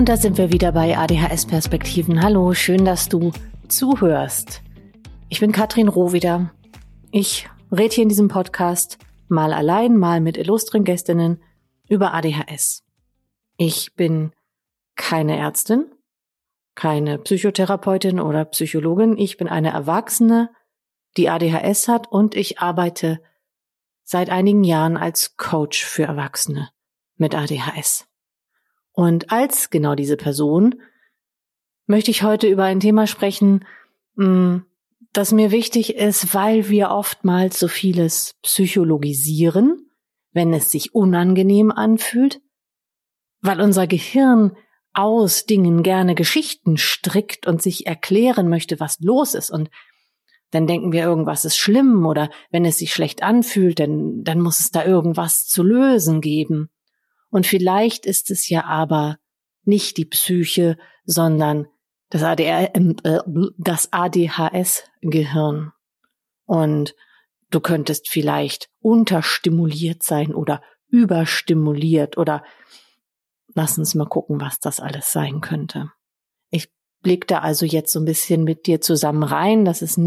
Und da sind wir wieder bei ADHS-Perspektiven. Hallo, schön, dass du zuhörst. Ich bin Katrin Rohwieder. Ich rede hier in diesem Podcast mal allein, mal mit illustren Gästinnen über ADHS. Ich bin keine Ärztin, keine Psychotherapeutin oder Psychologin. Ich bin eine Erwachsene, die ADHS hat, und ich arbeite seit einigen Jahren als Coach für Erwachsene mit ADHS. Und als genau diese Person möchte ich heute über ein Thema sprechen, das mir wichtig ist, weil wir oftmals so vieles psychologisieren, wenn es sich unangenehm anfühlt, weil unser Gehirn aus Dingen gerne Geschichten strickt und sich erklären möchte, was los ist. Und dann denken wir, irgendwas ist schlimm, oder wenn es sich schlecht anfühlt, dann muss es da irgendwas zu lösen geben. Und vielleicht ist es ja aber nicht die Psyche, sondern das ADHS-Gehirn. Und du könntest vielleicht unterstimuliert sein oder überstimuliert, oder lass uns mal gucken, was das alles sein könnte. Ich blicke da also jetzt so ein bisschen mit dir zusammen rein. Das ist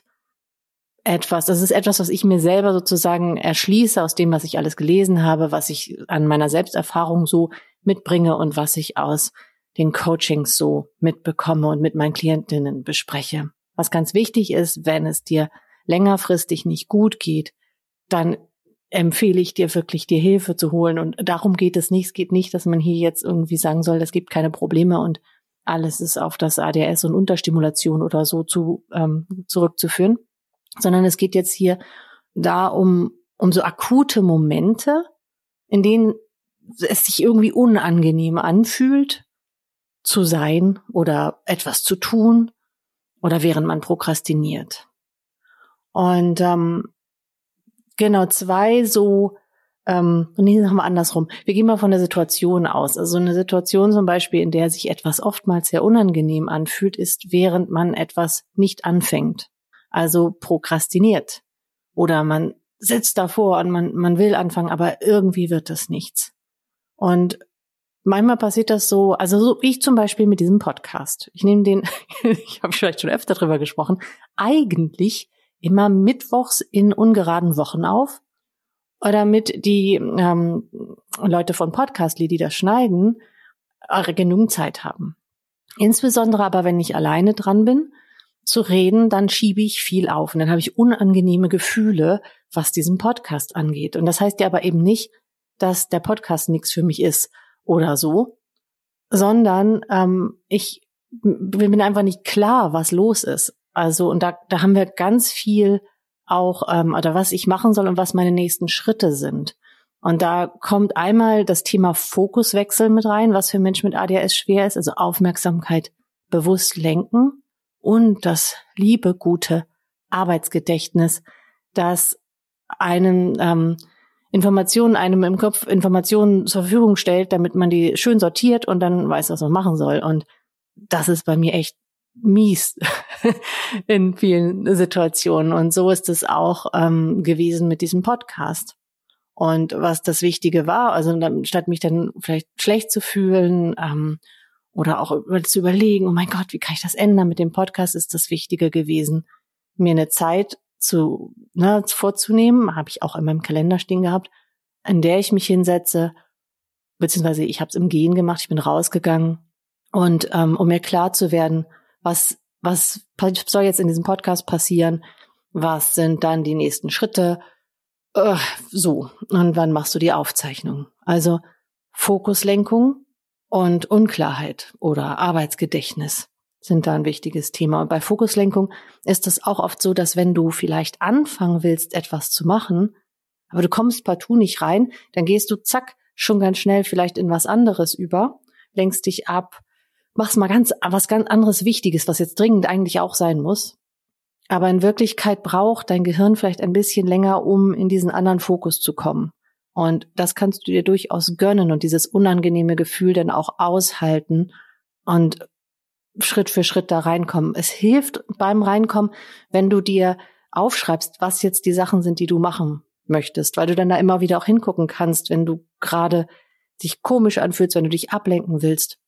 etwas, was ich mir selber sozusagen erschließe aus dem, was ich alles gelesen habe, was ich an meiner Selbsterfahrung so mitbringe und was ich aus den Coachings so mitbekomme und mit meinen Klientinnen bespreche. Was ganz wichtig ist, wenn es dir längerfristig nicht gut geht, dann empfehle ich dir wirklich, dir Hilfe zu holen. Und darum geht es nicht. Es geht nicht, dass man hier jetzt irgendwie sagen soll, es gibt keine Probleme und alles ist auf das ADHS und Unterstimulation oder so zurückzuführen. Sondern es geht jetzt hier da um so akute Momente, in denen es sich irgendwie unangenehm anfühlt, zu sein oder etwas zu tun oder während man prokrastiniert. Und genau zwei so, nee, sagen wir andersrum. Wir gehen mal von der Situation aus. Also eine Situation zum Beispiel, in der sich etwas oftmals sehr unangenehm anfühlt, ist, während man etwas nicht anfängt. Also prokrastiniert. Oder man sitzt davor und man will anfangen, aber irgendwie wird das nichts. Und manchmal passiert das so, also so ich zum Beispiel mit diesem Podcast. Ich nehme den, ich habe vielleicht schon öfter drüber gesprochen, eigentlich immer mittwochs in ungeraden Wochen auf, damit die Leute von Podcastly, die das schneiden, genug Zeit haben. Insbesondere aber, wenn ich alleine dran bin, zu reden, dann schiebe ich viel auf. Und dann habe ich unangenehme Gefühle, was diesen Podcast angeht. Und das heißt ja aber eben nicht, dass der Podcast nichts für mich ist oder so, sondern ich bin einfach nicht klar, was los ist. Also, und da haben wir ganz viel auch, oder was ich machen soll und was meine nächsten Schritte sind. Und da kommt einmal das Thema Fokuswechsel mit rein, was für Menschen mit ADHS schwer ist, also Aufmerksamkeit bewusst lenken. Und das liebe, gute Arbeitsgedächtnis, das einem Informationen im Kopf Informationen zur Verfügung stellt, damit man die schön sortiert und dann weiß, was man machen soll. Und das ist bei mir echt mies in vielen Situationen. Und so ist es auch gewesen mit diesem Podcast. Und was das Wichtige war, also statt mich dann vielleicht schlecht zu fühlen, oder auch zu überlegen, oh mein Gott, wie kann ich das ändern mit dem Podcast, ist das Wichtige gewesen, mir eine Zeit vorzunehmen, habe ich auch in meinem Kalender stehen gehabt, in der ich mich hinsetze, beziehungsweise ich habe es im Gehen gemacht, ich bin rausgegangen und um mir klar zu werden, was soll jetzt in diesem Podcast passieren, was sind dann die nächsten Schritte, so, und wann machst du die Aufzeichnung? Also Fokuslenkung und Unklarheit oder Arbeitsgedächtnis sind da ein wichtiges Thema. Und bei Fokuslenkung ist es auch oft so, dass wenn du vielleicht anfangen willst, etwas zu machen, aber du kommst partout nicht rein, dann gehst du zack schon ganz schnell vielleicht in was anderes über, lenkst dich ab, machst mal was ganz anderes Wichtiges, was jetzt dringend eigentlich auch sein muss. Aber in Wirklichkeit braucht dein Gehirn vielleicht ein bisschen länger, um in diesen anderen Fokus zu kommen. Und das kannst du dir durchaus gönnen und dieses unangenehme Gefühl dann auch aushalten und Schritt für Schritt da reinkommen. Es hilft beim Reinkommen, wenn du dir aufschreibst, was jetzt die Sachen sind, die du machen möchtest, weil du dann da immer wieder auch hingucken kannst, wenn du gerade dich komisch anfühlst, wenn du dich ablenken willst.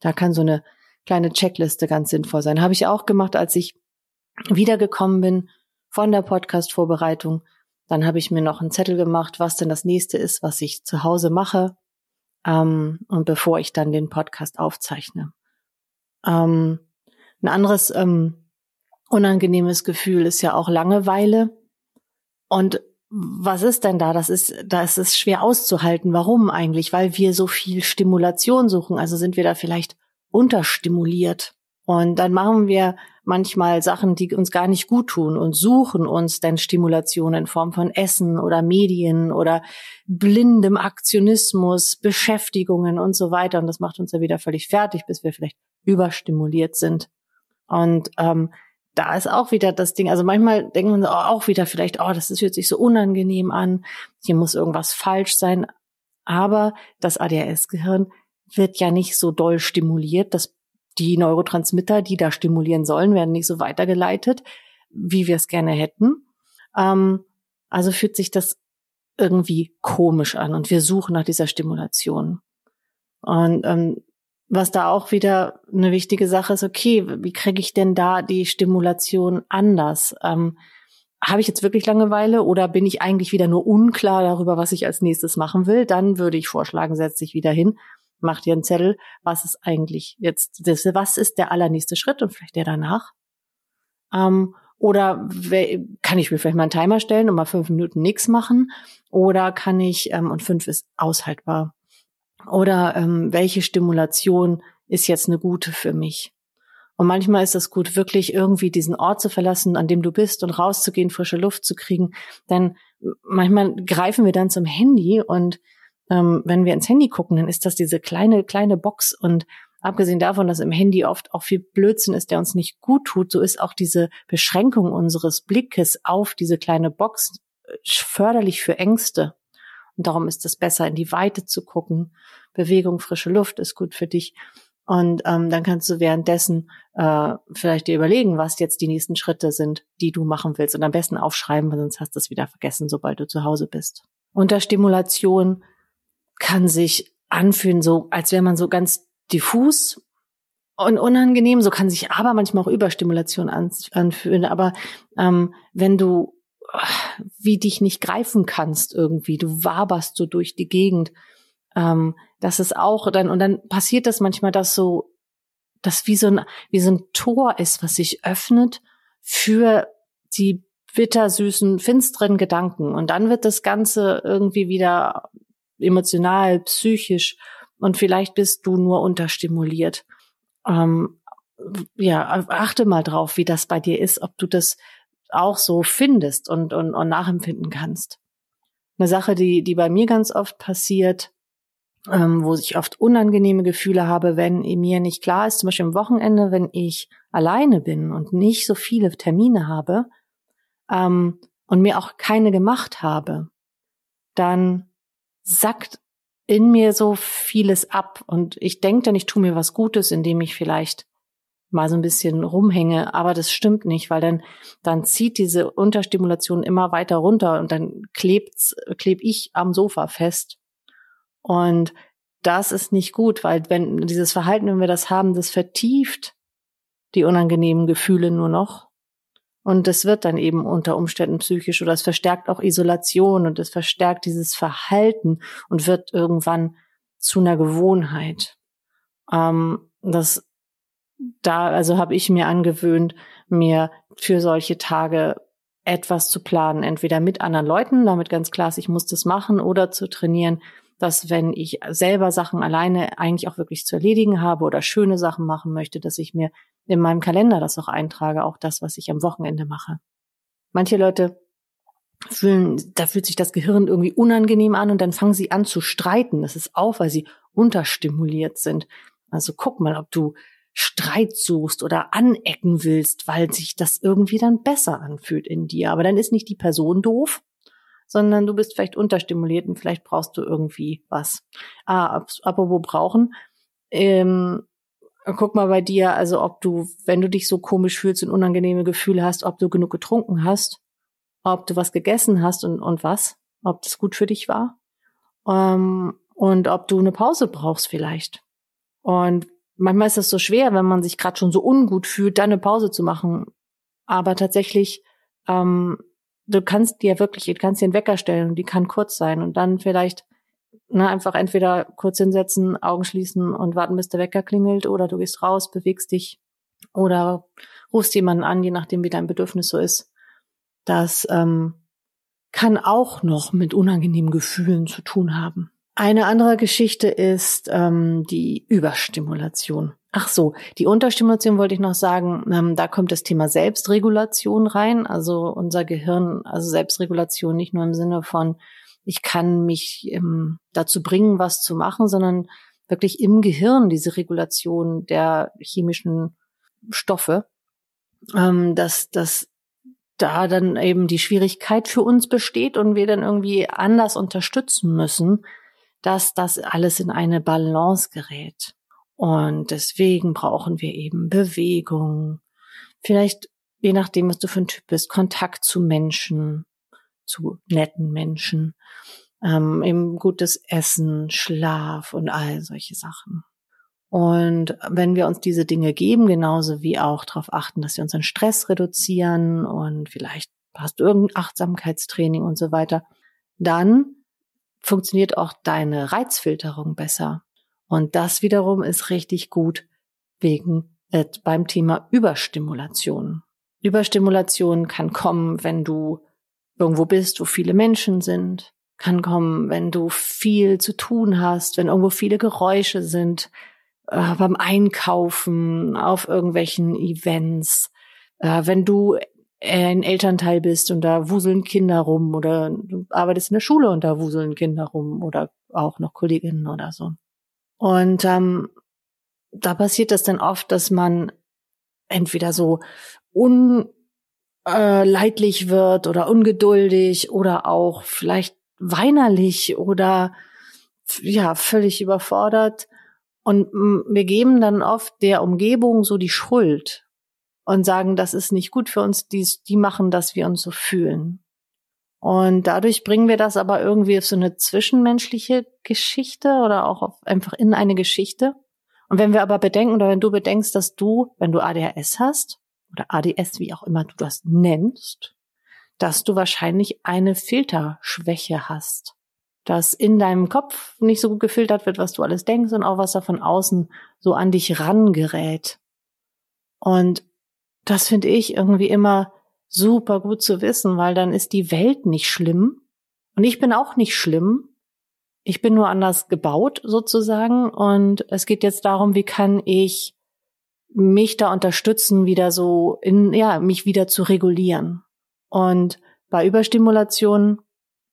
Da kann so eine kleine Checkliste ganz sinnvoll sein. Habe ich auch gemacht, als ich wiedergekommen bin von der Podcast-Vorbereitung. Dann habe ich mir noch einen Zettel gemacht, was denn das nächste ist, was ich zu Hause mache, und bevor ich dann den Podcast aufzeichne. Ein anderes unangenehmes Gefühl ist ja auch Langeweile. Und was ist denn da? Das ist schwer auszuhalten. Warum eigentlich? Weil wir so viel Stimulation suchen. Also sind wir da vielleicht unterstimuliert. Und dann machen wir manchmal Sachen, die uns gar nicht gut tun und suchen uns dann Stimulation in Form von Essen oder Medien oder blindem Aktionismus, Beschäftigungen und so weiter. Und das macht uns ja wieder völlig fertig, bis wir vielleicht überstimuliert sind. Und da ist auch wieder das Ding, also manchmal denkt man auch wieder vielleicht, das fühlt sich so unangenehm an, hier muss irgendwas falsch sein. Aber das ADHS-Gehirn wird ja nicht so doll stimuliert, dass die Neurotransmitter, die da stimulieren sollen, werden nicht so weitergeleitet, wie wir es gerne hätten. Also fühlt sich das irgendwie komisch an und wir suchen nach dieser Stimulation. Und was da auch wieder eine wichtige Sache ist, okay, wie kriege ich denn da die Stimulation anders? Habe ich jetzt wirklich Langeweile oder bin ich eigentlich wieder nur unklar darüber, was ich als nächstes machen will? Dann würde ich vorschlagen, setz dich wieder hin, mach dir einen Zettel, was ist eigentlich jetzt, was ist der allernächste Schritt und vielleicht der danach? Oder kann ich mir vielleicht mal einen Timer stellen und mal 5 Minuten nichts machen? Oder kann ich, und 5 ist aushaltbar, oder welche Stimulation ist jetzt eine gute für mich? Und manchmal ist es gut, wirklich irgendwie diesen Ort zu verlassen, an dem du bist und rauszugehen, frische Luft zu kriegen. Denn manchmal greifen wir dann zum Handy und wenn wir ins Handy gucken, dann ist das diese kleine Box. Und abgesehen davon, dass im Handy oft auch viel Blödsinn ist, der uns nicht gut tut, so ist auch diese Beschränkung unseres Blickes auf diese kleine Box förderlich für Ängste. Und darum ist es besser, in die Weite zu gucken. Bewegung, frische Luft ist gut für dich. Und dann kannst du währenddessen vielleicht dir überlegen, was jetzt die nächsten Schritte sind, die du machen willst. Und am besten aufschreiben, weil sonst hast du es wieder vergessen, sobald du zu Hause bist. Unterstimulation kann sich anfühlen, so als wäre man so ganz diffus und unangenehm. So kann sich aber manchmal auch Überstimulation anfühlen. Aber wenn du wie dich nicht greifen kannst irgendwie, du waberst so durch die Gegend, das ist auch dann, und dann passiert das manchmal, dass das wie so ein Tor ist, was sich öffnet für die bittersüßen, finsteren Gedanken. Und dann wird das Ganze irgendwie wieder emotional, psychisch und vielleicht bist du nur unterstimuliert. Achte mal drauf, wie das bei dir ist, ob du das auch so findest und nachempfinden kannst. Eine Sache, die bei mir ganz oft passiert, wo ich oft unangenehme Gefühle habe, wenn mir nicht klar ist, zum Beispiel am Wochenende, wenn ich alleine bin und nicht so viele Termine habe und mir auch keine gemacht habe, dann sackt in mir so vieles ab und ich denke dann, ich tue mir was Gutes, indem ich vielleicht mal so ein bisschen rumhänge, aber das stimmt nicht, weil dann zieht diese Unterstimulation immer weiter runter und dann kleb ich am Sofa fest. Und das ist nicht gut, weil wenn dieses Verhalten, wenn wir das haben, das vertieft die unangenehmen Gefühle nur noch. Und das wird dann eben unter Umständen psychisch oder es verstärkt auch Isolation und es verstärkt dieses Verhalten und wird irgendwann zu einer Gewohnheit. Also habe ich mir angewöhnt, mir für solche Tage etwas zu planen, entweder mit anderen Leuten, damit ganz klar ist, ich muss das machen, oder zu trainieren, dass wenn ich selber Sachen alleine eigentlich auch wirklich zu erledigen habe oder schöne Sachen machen möchte, dass ich mir in meinem Kalender das auch eintrage, auch das, was ich am Wochenende mache. Manche Leute da fühlt sich das Gehirn irgendwie unangenehm an und dann fangen sie an zu streiten. Das ist auch, weil sie unterstimuliert sind. Also guck mal, ob du Streit suchst oder anecken willst, weil sich das irgendwie dann besser anfühlt in dir. Aber dann ist nicht die Person doof, sondern du bist vielleicht unterstimuliert und vielleicht brauchst du irgendwie was. Apropos brauchen, guck mal bei dir, also ob du, wenn du dich so komisch fühlst und unangenehme Gefühle hast, ob du genug getrunken hast, ob du was gegessen hast und was, ob das gut für dich war, und ob du eine Pause brauchst vielleicht. Und manchmal ist es so schwer, wenn man sich gerade schon so ungut fühlt, dann eine Pause zu machen. Aber tatsächlich, du kannst dir einen Wecker stellen und die kann kurz sein und dann vielleicht einfach entweder kurz hinsetzen, Augen schließen und warten, bis der Wecker klingelt, oder du gehst raus, bewegst dich oder rufst jemanden an, je nachdem, wie dein Bedürfnis so ist. Das kann auch noch mit unangenehmen Gefühlen zu tun haben. Eine andere Geschichte ist die Überstimulation. Ach so, die Unterstimulation wollte ich noch sagen, da kommt das Thema Selbstregulation rein, also unser Gehirn, also Selbstregulation nicht nur im Sinne von, ich kann mich dazu bringen, was zu machen, sondern wirklich im Gehirn diese Regulation der chemischen Stoffe, dass da dann eben die Schwierigkeit für uns besteht und wir dann irgendwie anders unterstützen müssen, dass das alles in eine Balance gerät. Und deswegen brauchen wir eben Bewegung, vielleicht, je nachdem, was du für ein Typ bist, Kontakt zu Menschen, zu netten Menschen, eben gutes Essen, Schlaf und all solche Sachen. Und wenn wir uns diese Dinge geben, genauso wie auch darauf achten, dass wir unseren Stress reduzieren und vielleicht hast du irgendein Achtsamkeitstraining und so weiter, dann funktioniert auch deine Reizfilterung besser. Und das wiederum ist richtig gut beim Thema Überstimulation. Überstimulation kann kommen, wenn du irgendwo bist, wo viele Menschen sind, kann kommen, wenn du viel zu tun hast, wenn irgendwo viele Geräusche sind, beim Einkaufen, auf irgendwelchen Events, wenn du ein Elternteil bist und da wuseln Kinder rum oder du arbeitest in der Schule und da wuseln Kinder rum oder auch noch Kolleginnen oder so. Und da passiert das dann oft, dass man entweder so unleidlich wird oder ungeduldig oder auch vielleicht weinerlich oder ja völlig überfordert. Und wir geben dann oft der Umgebung so die Schuld und sagen, das ist nicht gut für uns, die machen, dass wir uns so fühlen. Und dadurch bringen wir das aber irgendwie auf so eine zwischenmenschliche Geschichte oder auch einfach in eine Geschichte. Und wenn wir aber bedenken oder wenn du bedenkst, dass wenn du ADHS hast oder ADS, wie auch immer du das nennst, dass du wahrscheinlich eine Filterschwäche hast. Dass in deinem Kopf nicht so gut gefiltert wird, was du alles denkst und auch was da von außen so an dich rangerät. Und das finde ich irgendwie immer super gut zu wissen, weil dann ist die Welt nicht schlimm und ich bin auch nicht schlimm. Ich bin nur anders gebaut sozusagen und es geht jetzt darum, wie kann ich mich da unterstützen, wieder so mich wieder zu regulieren. Und bei Überstimulation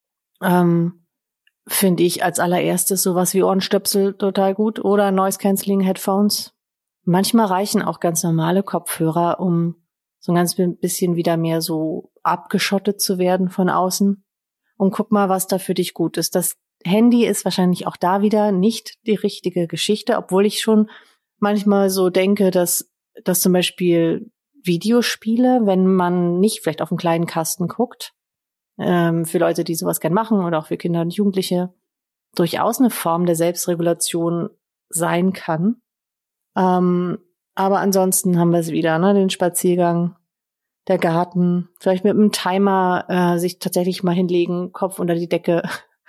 finde ich als allererstes sowas wie Ohrenstöpsel total gut oder Noise-Canceling-Headphones. Manchmal reichen auch ganz normale Kopfhörer, um so ein ganz bisschen wieder mehr so abgeschottet zu werden von außen. Und guck mal, was da für dich gut ist. Das Handy ist wahrscheinlich auch da wieder nicht die richtige Geschichte, obwohl ich schon manchmal so denke, dass zum Beispiel Videospiele, wenn man nicht vielleicht auf einen kleinen Kasten guckt, für Leute, die sowas gern machen oder auch für Kinder und Jugendliche, durchaus eine Form der Selbstregulation sein kann. Aber ansonsten haben wir es wieder, den Spaziergang, der Garten, vielleicht mit einem Timer sich tatsächlich mal hinlegen, Kopf unter die Decke.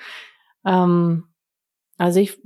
Also ich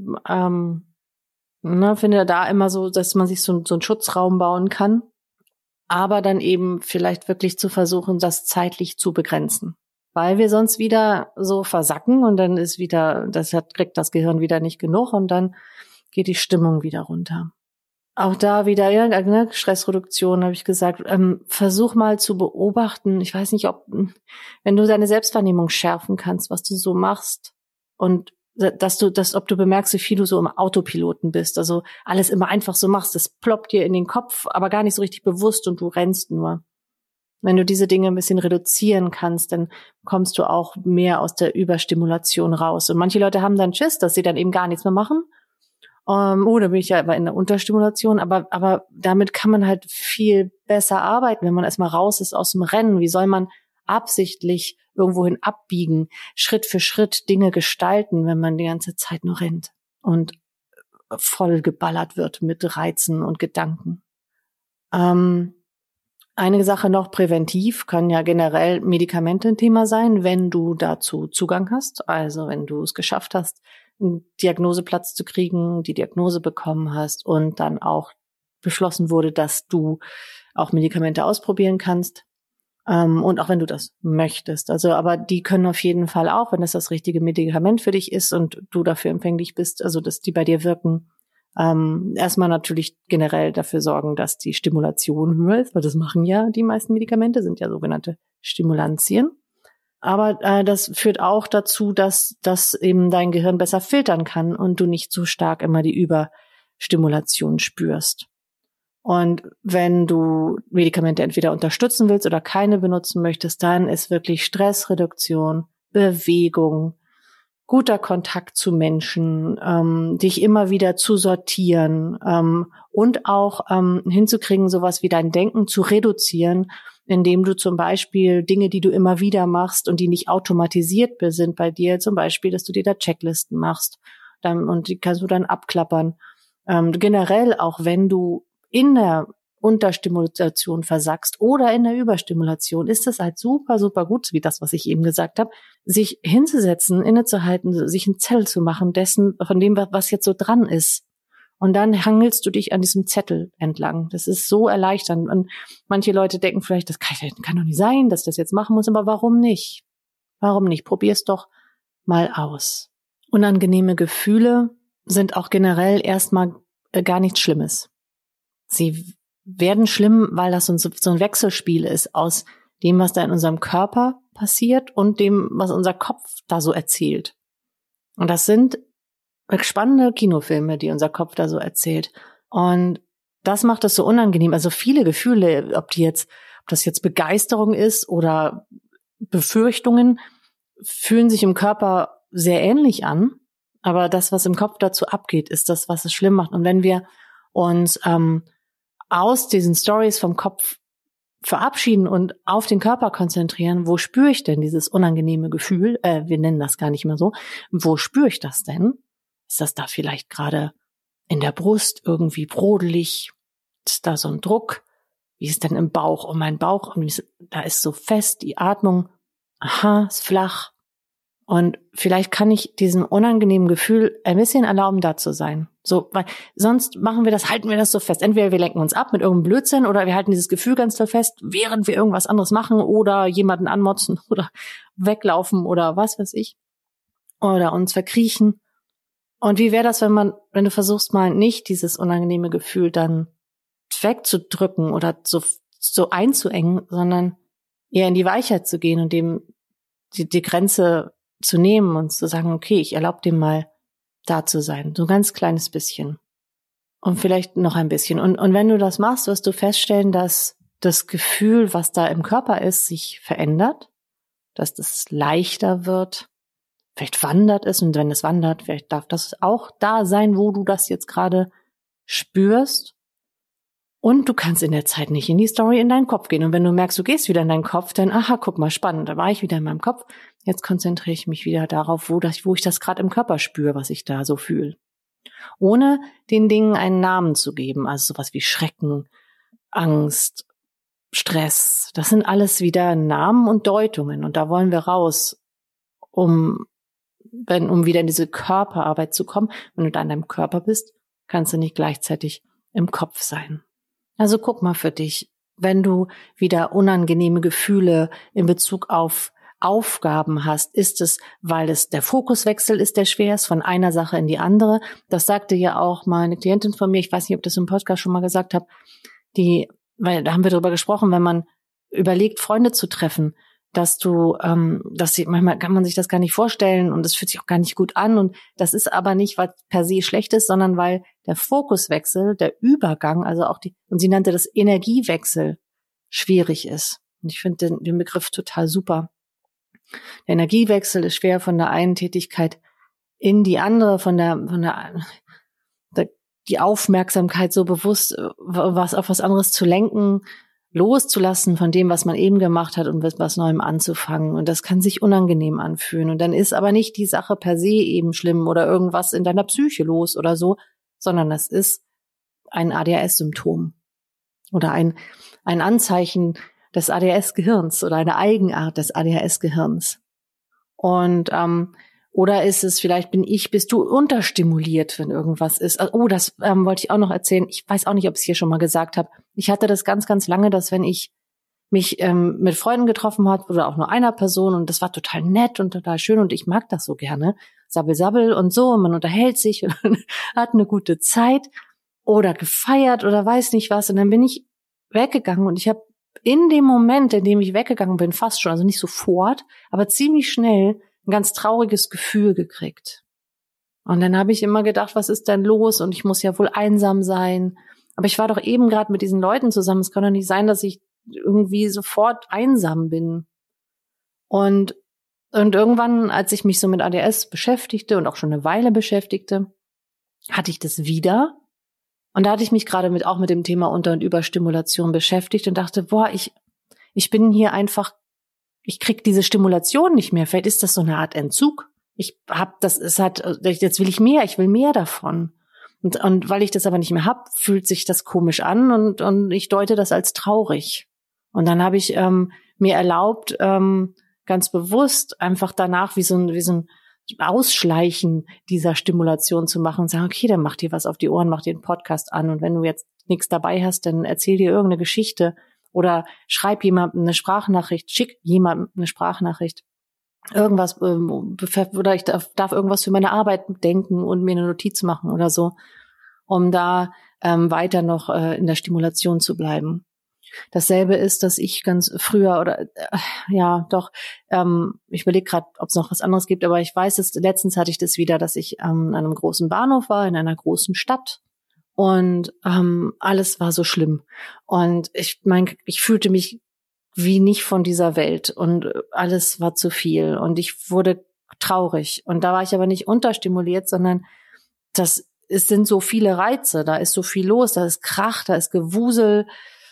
finde da immer so, dass man sich so einen Schutzraum bauen kann, aber dann eben vielleicht wirklich zu versuchen, das zeitlich zu begrenzen. Weil wir sonst wieder so versacken und dann kriegt das Gehirn wieder nicht genug und dann geht die Stimmung wieder runter. Auch da wieder, Stressreduktion, habe ich gesagt, versuch mal zu beobachten, ich weiß nicht, wenn du deine Selbstwahrnehmung schärfen kannst, was du so machst und ob du bemerkst, wie viel du so im Autopiloten bist, also alles immer einfach so machst, das ploppt dir in den Kopf, aber gar nicht so richtig bewusst und du rennst nur. Wenn du diese Dinge ein bisschen reduzieren kannst, dann kommst du auch mehr aus der Überstimulation raus. Und manche Leute haben dann Schiss, dass sie dann eben gar nichts mehr machen. Da bin ich ja aber in der Unterstimulation. Aber damit kann man halt viel besser arbeiten, wenn man erstmal raus ist aus dem Rennen. Wie soll man absichtlich irgendwohin abbiegen, Schritt für Schritt Dinge gestalten, wenn man die ganze Zeit nur rennt? Und voll geballert wird mit Reizen und Gedanken. Eine Sache noch präventiv, kann ja generell Medikamente ein Thema sein, wenn du dazu Zugang hast. Also wenn du es geschafft hast, einen Diagnoseplatz zu kriegen, die Diagnose bekommen hast und dann auch beschlossen wurde, dass du auch Medikamente ausprobieren kannst. Und auch wenn du das möchtest. Also, aber die können auf jeden Fall auch, wenn das richtige Medikament für dich ist und du dafür empfänglich bist, also dass die bei dir wirken, erstmal natürlich generell dafür sorgen, dass die Stimulation höher ist, weil das machen ja die meisten Medikamente, sind ja sogenannte Stimulantien. Aber das führt auch dazu, dass eben dein Gehirn besser filtern kann und du nicht so stark immer die Überstimulation spürst. Und wenn du Medikamente entweder unterstützen willst oder keine benutzen möchtest, dann ist wirklich Stressreduktion, Bewegung, guter Kontakt zu Menschen, dich immer wieder zu sortieren und auch hinzukriegen, sowas wie dein Denken zu reduzieren, indem du zum Beispiel Dinge, die du immer wieder machst und die nicht automatisiert sind bei dir, zum Beispiel, dass du dir da Checklisten machst und die kannst du dann abklappern. Generell auch, wenn du in der Unterstimulation versackst oder in der Überstimulation, ist es halt super, super gut, wie das, was ich eben gesagt habe, sich hinzusetzen, innezuhalten, sich einen Zettel zu machen von dem, was jetzt so dran ist. Und dann hangelst du dich an diesem Zettel entlang. Das ist so erleichternd. Und manche Leute denken vielleicht, das kann doch nicht sein, dass ich das jetzt machen muss, aber warum nicht? Warum nicht? Probier's doch mal aus. Unangenehme Gefühle sind auch generell erstmal gar nichts Schlimmes. Sie werden schlimm, weil das so ein Wechselspiel ist aus dem, was da in unserem Körper passiert und dem, was unser Kopf da so erzählt. Und das sind spannende Kinofilme, die unser Kopf da so erzählt. Und das macht es so unangenehm. Also viele Gefühle, ob das jetzt Begeisterung ist oder Befürchtungen, fühlen sich im Körper sehr ähnlich an. Aber das, was im Kopf dazu abgeht, ist das, was es schlimm macht. Und wenn wir uns aus diesen Stories vom Kopf verabschieden und auf den Körper konzentrieren, wo spüre ich denn dieses unangenehme Gefühl? Wir nennen das gar nicht mehr so. Wo spüre ich das denn? Ist das da vielleicht gerade in der Brust irgendwie brodelig? Ist da so ein Druck? Wie ist denn im Bauch? Und mein Bauch, da ist so fest, die Atmung, aha, ist flach. Und vielleicht kann ich diesem unangenehmen Gefühl ein bisschen erlauben, da zu sein. So, weil sonst halten wir das so fest. Entweder wir lenken uns ab mit irgendeinem Blödsinn oder wir halten dieses Gefühl ganz doll fest, während wir irgendwas anderes machen oder jemanden anmotzen oder weglaufen oder was weiß ich. Oder uns verkriechen. Und wie wäre das, wenn du versuchst mal nicht dieses unangenehme Gefühl dann wegzudrücken oder so einzuengen, sondern eher in die Weichheit zu gehen und dem die Grenze zu nehmen und zu sagen, okay, ich erlaube dem mal da zu sein, so ein ganz kleines bisschen und vielleicht noch ein bisschen. Und wenn du das machst, wirst du feststellen, dass das Gefühl, was da im Körper ist, sich verändert, dass das leichter wird, vielleicht wandert es und wenn es wandert, vielleicht darf das auch da sein, wo du das jetzt gerade spürst. Und du kannst in der Zeit nicht in die Story in deinen Kopf gehen. Und wenn du merkst, du gehst wieder in deinen Kopf, dann, aha, guck mal, spannend, da war ich wieder in meinem Kopf. Jetzt konzentriere ich mich wieder darauf, wo ich das gerade im Körper spüre, was ich da so fühle. Ohne den Dingen einen Namen zu geben, also sowas wie Schrecken, Angst, Stress. Das sind alles wieder Namen und Deutungen. Und da wollen wir raus, um wieder in diese Körperarbeit zu kommen. Wenn du da in deinem Körper bist, kannst du nicht gleichzeitig im Kopf sein. Also guck mal für dich, wenn du wieder unangenehme Gefühle in Bezug auf Aufgaben hast, ist es, weil es der Fokuswechsel ist, der schwer ist, von einer Sache in die andere. Das sagte ja auch mal eine Klientin von mir, ich weiß nicht, ob ich das im Podcast schon mal gesagt habe, weil da haben wir darüber gesprochen, wenn man überlegt, Freunde zu treffen, manchmal kann man sich das gar nicht vorstellen und es fühlt sich auch gar nicht gut an und das ist aber nicht, was per se schlecht ist, sondern weil der Fokuswechsel, der Übergang, also auch und sie nannte das Energiewechsel, schwierig ist. Und ich finde den Begriff total super. Der Energiewechsel ist schwer von der einen Tätigkeit in die andere, die Aufmerksamkeit so bewusst auf was anderes zu lenken, loszulassen von dem, was man eben gemacht hat und was Neuem anzufangen. Und das kann sich unangenehm anfühlen. Und dann ist aber nicht die Sache per se eben schlimm oder irgendwas in deiner Psyche los oder so, sondern es ist ein ADHS-Symptom oder ein Anzeichen des ADHS-Gehirns oder eine Eigenart des ADHS-Gehirns. Und oder ist es vielleicht, bist du unterstimuliert, wenn irgendwas ist. Oh, das wollte ich auch noch erzählen. Ich weiß auch nicht, ob ich es hier schon mal gesagt habe. Ich hatte das ganz, ganz lange, dass wenn ich mich mit Freunden getroffen habe oder auch nur einer Person und das war total nett und total schön und ich mag das so gerne. Sabbel, sabbel und so und man unterhält sich und hat eine gute Zeit oder gefeiert oder weiß nicht was. Und dann bin ich weggegangen und ich habe in dem Moment, in dem ich weggegangen bin, fast schon, also nicht sofort, aber ziemlich schnell ein ganz trauriges Gefühl gekriegt. Und dann habe ich immer gedacht, was ist denn los? Und ich muss ja wohl einsam sein. Aber ich war doch eben gerade mit diesen Leuten zusammen. Es kann doch nicht sein, dass ich irgendwie sofort einsam bin. Und irgendwann, als ich mich so mit ADHS beschäftigte und auch schon eine Weile beschäftigte, hatte ich das wieder. Und da hatte ich mich gerade auch mit dem Thema Unter- und Überstimulation beschäftigt und dachte, ich bin hier einfach, ich krieg diese Stimulation nicht mehr. Vielleicht ist das so eine Art Entzug. Jetzt will ich mehr, ich will mehr davon. Und weil ich das aber nicht mehr hab, fühlt sich das komisch an und ich deute das als traurig. Und dann habe ich mir erlaubt, ganz bewusst einfach danach wie so ein Ausschleichen dieser Stimulation zu machen und sagen, okay, dann mach dir was auf die Ohren, mach dir einen Podcast an und wenn du jetzt nichts dabei hast, dann erzähl dir irgendeine Geschichte oder schreib jemandem eine Sprachnachricht, schick jemandem eine Sprachnachricht. Irgendwas, oder ich darf irgendwas für meine Arbeit denken und mir eine Notiz machen oder so, um da weiter noch in der Stimulation zu bleiben. Dasselbe ist, dass ich ganz früher ich überlege gerade, ob es noch was anderes gibt, aber ich weiß, letztens hatte ich das wieder, dass ich an einem großen Bahnhof war, in einer großen Stadt und alles war so schlimm. Und ich fühlte mich wie nicht von dieser Welt und alles war zu viel und ich wurde traurig. Und da war ich aber nicht unterstimuliert, sondern es sind so viele Reize, da ist so viel los, da ist Krach, da ist Gewusel,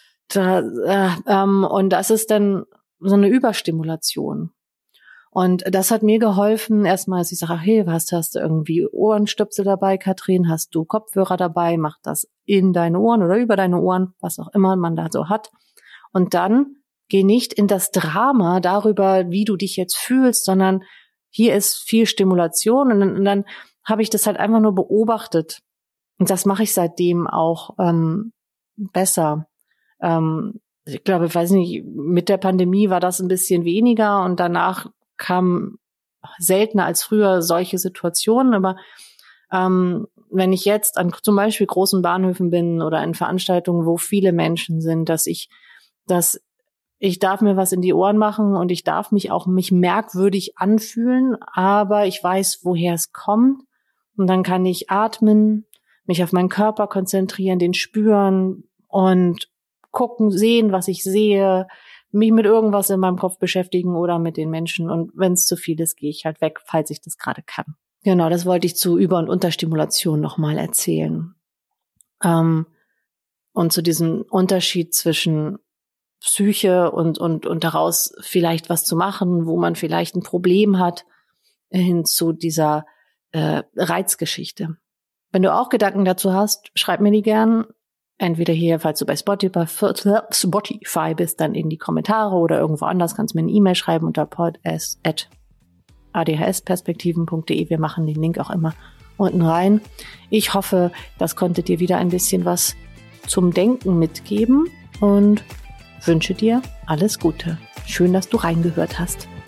und das ist dann so eine Überstimulation. Und das hat mir geholfen, erstmal, dass ich sage, hey, hast du irgendwie Ohrenstöpsel dabei, Katrin? Hast du Kopfhörer dabei? Mach das in deine Ohren oder über deine Ohren, was auch immer man da so hat. Und dann geh nicht in das Drama darüber, wie du dich jetzt fühlst, sondern hier ist viel Stimulation. Und dann habe ich das halt einfach nur beobachtet. Und das mache ich seitdem auch besser. Ich glaube, ich weiß nicht, mit der Pandemie war das ein bisschen weniger und danach kamen seltener als früher solche Situationen. Aber wenn ich jetzt an zum Beispiel großen Bahnhöfen bin oder in Veranstaltungen, wo viele Menschen sind, dass ich darf mir was in die Ohren machen und ich darf mich merkwürdig anfühlen, aber ich weiß, woher es kommt. Und dann kann ich atmen, mich auf meinen Körper konzentrieren, den spüren und gucken, sehen, was ich sehe, mich mit irgendwas in meinem Kopf beschäftigen oder mit den Menschen. Und wenn es zu viel ist, gehe ich halt weg, falls ich das gerade kann. Genau, das wollte ich zu Über- und Unterstimulation nochmal erzählen. Und zu diesem Unterschied zwischen Psyche und daraus vielleicht was zu machen, wo man vielleicht ein Problem hat, hin zu dieser Reizgeschichte. Wenn du auch Gedanken dazu hast, schreib mir die gern. Entweder hier, falls du bei Spotify bist, dann in die Kommentare oder irgendwo anders kannst du mir eine E-Mail schreiben unter pod@adhsperspektiven.de. Wir machen den Link auch immer unten rein. Ich hoffe, das konnte dir wieder ein bisschen was zum Denken mitgeben und wünsche dir alles Gute. Schön, dass du reingehört hast.